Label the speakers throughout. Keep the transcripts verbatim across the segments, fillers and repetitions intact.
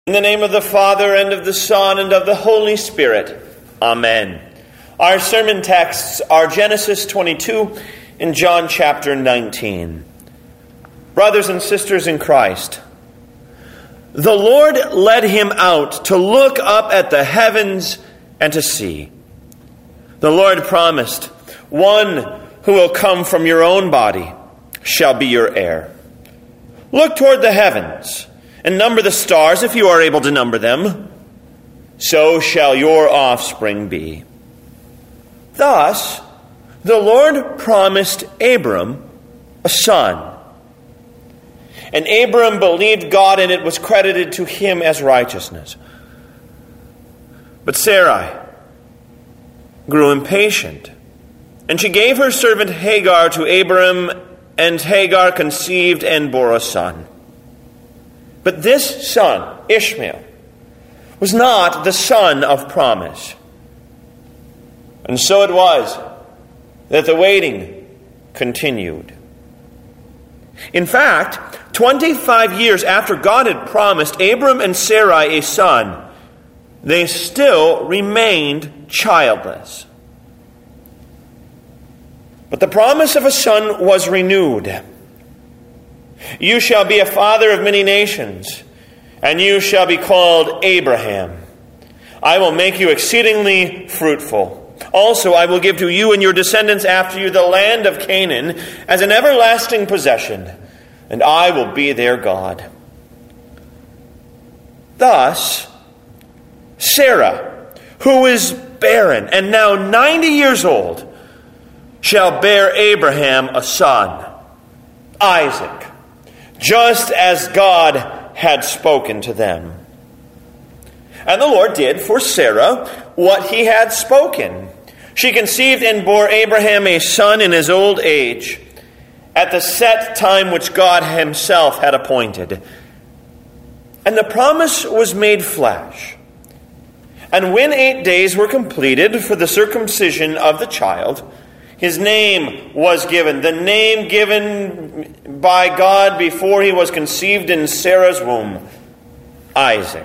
Speaker 1: In the name of the Father, and of the Son, and of the Holy Spirit. Amen. Our sermon texts are Genesis twenty-two and John chapter nineteen. Brothers and sisters in Christ, the Lord led him out to look up at the heavens and to see. The Lord promised, "One who will come from your own body shall be your heir. Look toward the heavens and number the stars if you are able to number them. So shall your offspring be." Thus, the Lord promised Abram a son. And Abram believed God, and it was credited to him as righteousness. But Sarai grew impatient, and she gave her servant Hagar to Abram, and Hagar conceived and bore a son. But this son, Ishmael, was not the son of promise. And so it was that the waiting continued. In fact, twenty-five years after God had promised Abram and Sarai a son, they still remained childless. But the promise of a son was renewed. "You shall be a father of many nations, and you shall be called Abraham. I will make you exceedingly fruitful. Also, I will give to you and your descendants after you the land of Canaan as an everlasting possession, and I will be their God." Thus, Sarah, who is barren and now ninety years old, shall bear Abraham a son, Isaac, just as God had spoken to them. And the Lord did for Sarah what he had spoken. She conceived and bore Abraham a son in his old age, at the set time which God himself had appointed. And the promise was made flesh. And when eight days were completed for the circumcision of the child, his name was given, the name given by God before he was conceived in Sarah's womb, Isaac.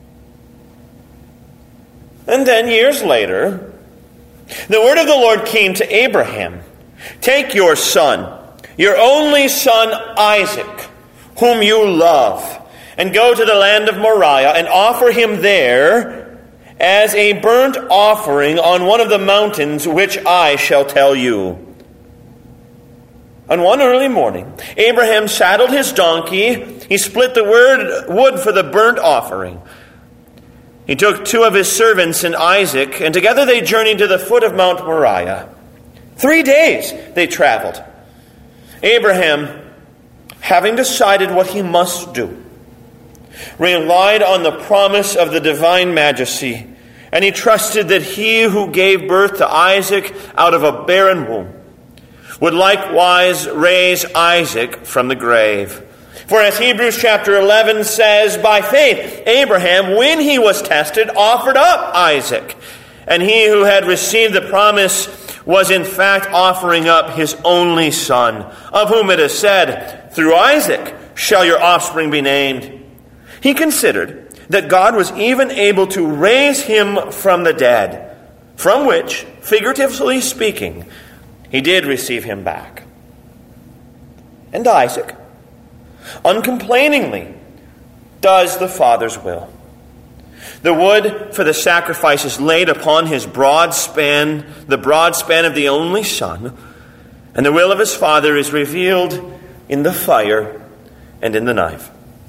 Speaker 1: And then years later, the word of the Lord came to Abraham, "Take your son, your only son Isaac, whom you love, and go to the land of Moriah and offer him there as a burnt offering on one of the mountains which I shall tell you." On one early morning, Abraham saddled his donkey. He split the wood for the burnt offering. He took two of his servants and Isaac, and together they journeyed to the foot of Mount Moriah. Three days they traveled. Abraham, having decided what he must do, relied on the promise of the divine majesty, and he trusted that he who gave birth to Isaac out of a barren womb would likewise raise Isaac from the grave. For as Hebrews chapter eleven says, by faith Abraham, when he was tested, offered up Isaac. And he who had received the promise was in fact offering up his only son, of whom it is said, "Through Isaac shall your offspring be named." He considered that God was even able to raise him from the dead, from which, figuratively speaking, he did receive him back. And Isaac, uncomplainingly, does the Father's will. The wood for the sacrifice is laid upon his broad span, the broad span of the only Son, and the will of his Father is revealed in the fire and in the knife.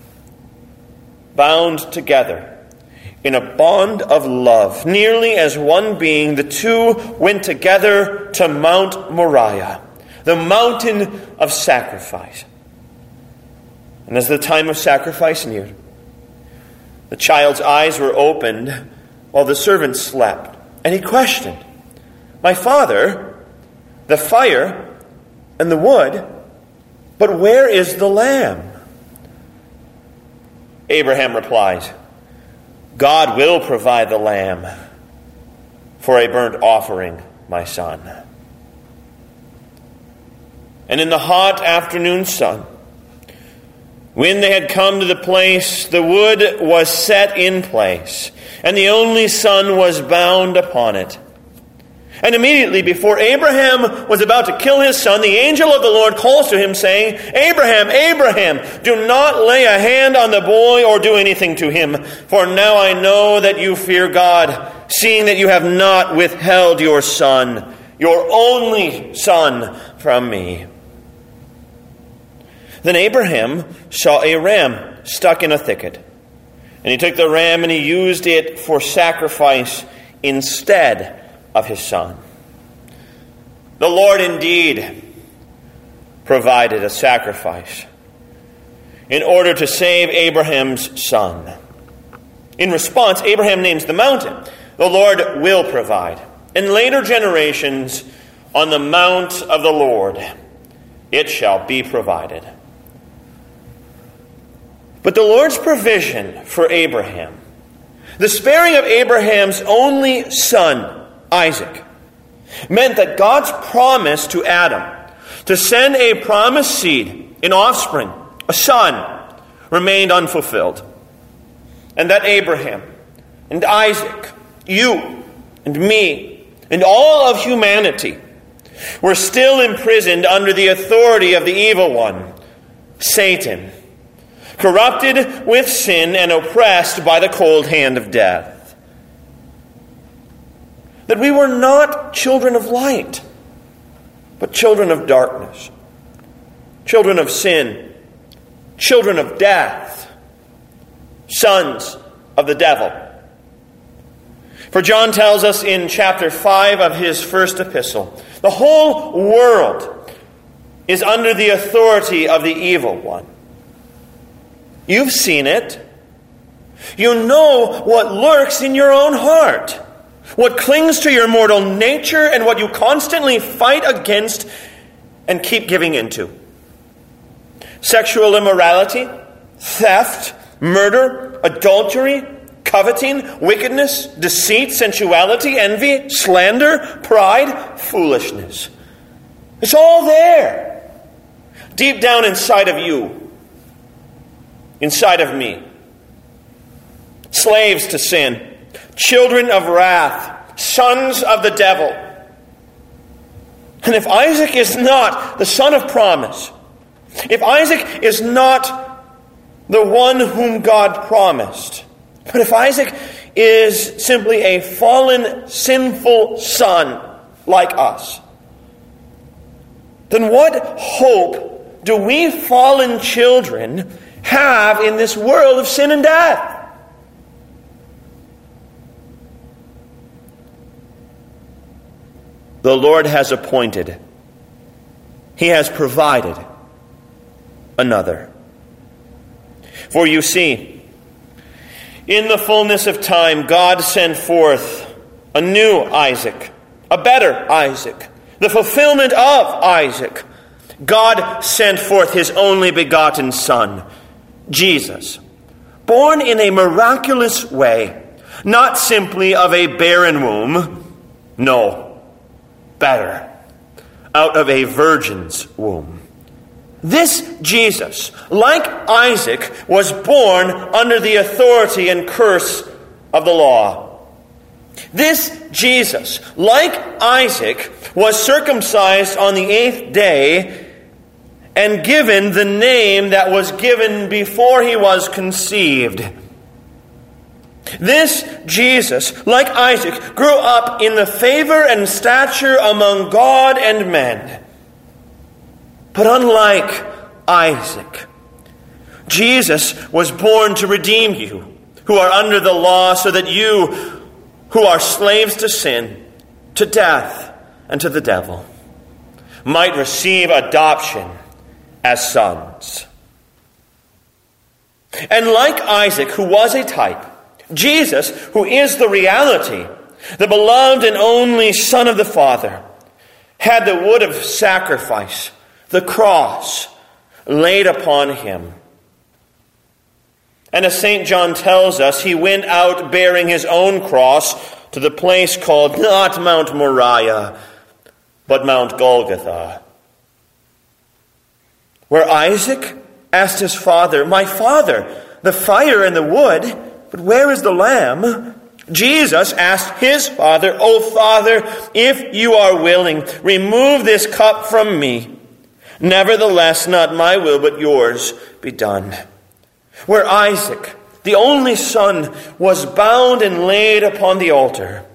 Speaker 1: Bound together in a bond of love, nearly as one being, the two went together to Mount Moriah, the mountain of sacrifice. And as the time of sacrifice neared, the child's eyes were opened while the servant slept, and he questioned, "My father, the fire and the wood, but where is the lamb?" Abraham replies, "God will provide the lamb for a burnt offering, my son." And in the hot afternoon sun, When they had come to the place, the wood was set in place, and the only son was bound upon it. And immediately before Abraham was about to kill his son, the angel of the Lord calls to him, saying, Abraham, Abraham, do not lay a hand on the boy or do anything to him, for now I know that you fear God, seeing that you have not withheld your son, your only son, from me. Then Abraham saw a ram stuck in a thicket, and he took the ram and he used it for sacrifice instead of his son. The Lord indeed provided a sacrifice in order to save Abraham's son. In response, Abraham names the mountain. The Lord will provide. In later generations, on the mount of the Lord, it shall be provided. But the Lord's provision for Abraham, the sparing of Abraham's only son, Isaac, meant that God's promise to Adam to send a promised seed, an offspring, a son, remained unfulfilled. And that Abraham and Isaac, you and me, and all of humanity were still imprisoned under the authority of the evil one, Satan, corrupted with sin and oppressed by the cold hand of death. That we were not children of light, but children of darkness, children of sin, children of death, sons of the devil. For John tells us in chapter five of his first epistle, the whole world is under the authority of the evil one. You've seen it. You know what lurks in your own heart, what clings to your mortal nature, and what you constantly fight against and keep giving into. Sexual immorality, theft, murder, adultery, coveting, wickedness, deceit, sensuality, envy, slander, pride, foolishness. It's all there, deep down inside of you. Inside of me. Slaves to sin, children of wrath, sons of the devil. And if Isaac is not the son of promise, if Isaac is not the one whom God promised, but if Isaac is simply a fallen, sinful son like us, then what hope do we fallen children have in this world of sin and death? The Lord has appointed, He has provided another. For you see, in the fullness of time, God sent forth a new Isaac, a better Isaac, the fulfillment of Isaac. God sent forth His only begotten Son, Jesus, born in a miraculous way, not simply of a barren womb, no, better, out of a virgin's womb. This Jesus, like Isaac, was born under the authority and curse of the law. This Jesus, like Isaac, was circumcised on the eighth day and given the name that was given before he was conceived. This Jesus, like Isaac, grew up in the favor and stature among God and men. But unlike Isaac, Jesus was born to redeem you who are under the law, so that you who are slaves to sin, to death, and to the devil might receive adoption as sons. And like Isaac, who was a type, Jesus, who is the reality, the beloved and only Son of the Father, had the wood of sacrifice, the cross, laid upon him. And as Saint John tells us, he went out bearing his own cross to the place called not Mount Moriah, but Mount Golgotha, where Isaac asked his father, "My father, the fire and the wood, but where is the lamb?" Jesus asked his father, "O Father, if you are willing, remove this cup from me. Nevertheless, not my will, but yours be done." Where Isaac, the only son, was bound and laid upon the altar,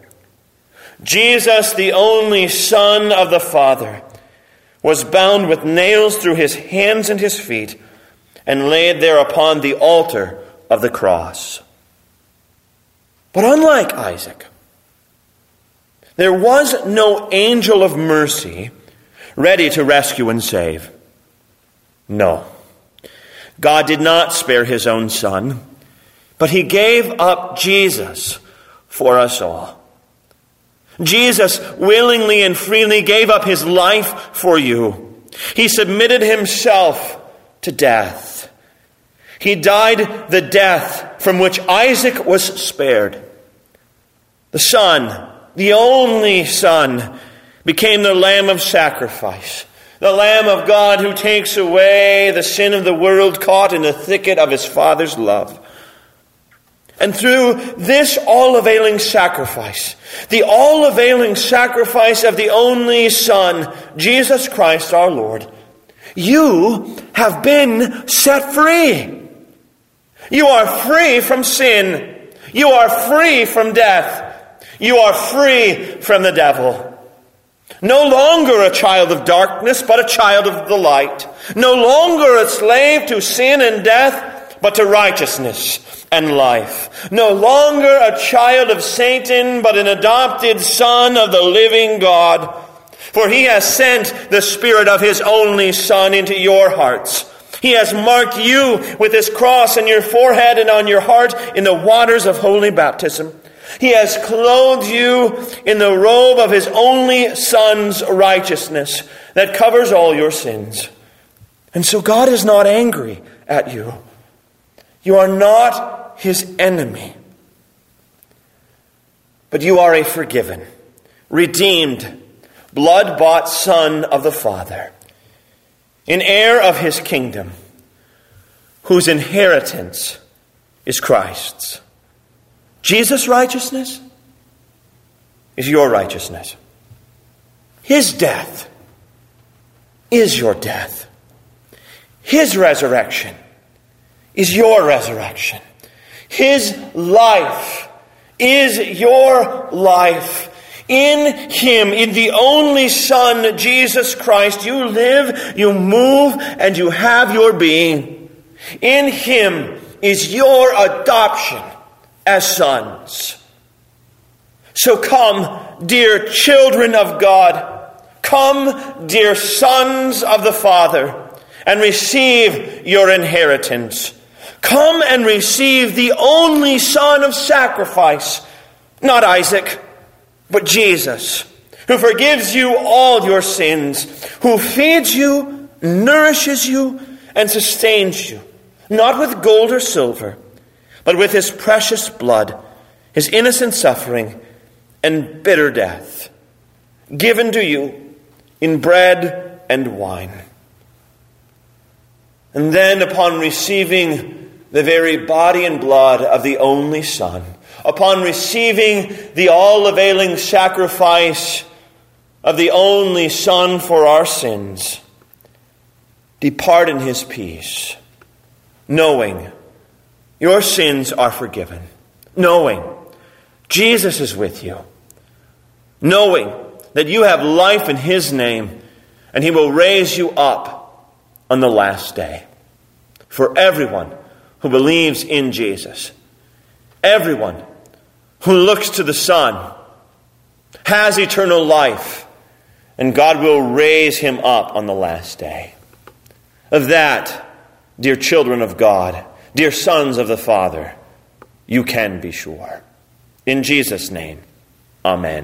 Speaker 1: Jesus, the only Son of the Father, was bound with nails through his hands and his feet and laid there upon the altar of the cross. But unlike Isaac, there was no angel of mercy ready to rescue and save. No, God did not spare his own Son, but he gave up Jesus for us all. Jesus willingly and freely gave up his life for you. He submitted himself to death. He died the death from which Isaac was spared. The Son, the only Son, became the Lamb of sacrifice, the Lamb of God who takes away the sin of the world, caught in the thicket of his Father's love. And through this all-availing sacrifice, the all-availing sacrifice of the only Son, Jesus Christ our Lord, you have been set free. You are free from sin. You are free from death. You are free from the devil. No longer a child of darkness, but a child of the light. No longer a slave to sin and death, but to righteousness and life. No longer a child of Satan, but an adopted son of the living God. For he has sent the Spirit of his only Son into your hearts. He has marked you with his cross on your forehead and on your heart in the waters of holy baptism. He has clothed you in the robe of his only Son's righteousness that covers all your sins. And so God is not angry at you. You are not his enemy. But you are a forgiven, redeemed, blood-bought Son of the Father, an heir of his kingdom, whose inheritance is Christ's. Jesus' righteousness is your righteousness. His death is your death. His resurrection is your resurrection. His life is your life. In him, in the only Son, Jesus Christ, you live, you move, and you have your being. In him is your adoption as sons. So come, dear children of God, come, dear sons of the Father, and receive your inheritance. Come and receive the only Son of sacrifice, not Isaac, but Jesus, who forgives you all your sins, who feeds you, nourishes you, and sustains you, not with gold or silver, but with his precious blood, his innocent suffering, and bitter death, given to you in bread and wine. And then, upon receiving the very body and blood of the only Son, upon receiving the all-availing sacrifice of the only Son for our sins, depart in his peace, knowing your sins are forgiven, knowing Jesus is with you, knowing that you have life in his name, and he will raise you up on the last day. For everyone who believes in Jesus, everyone who looks to the Son, has eternal life, and God will raise him up on the last day. Of that, dear children of God, dear sons of the Father, you can be sure. In Jesus' name, amen.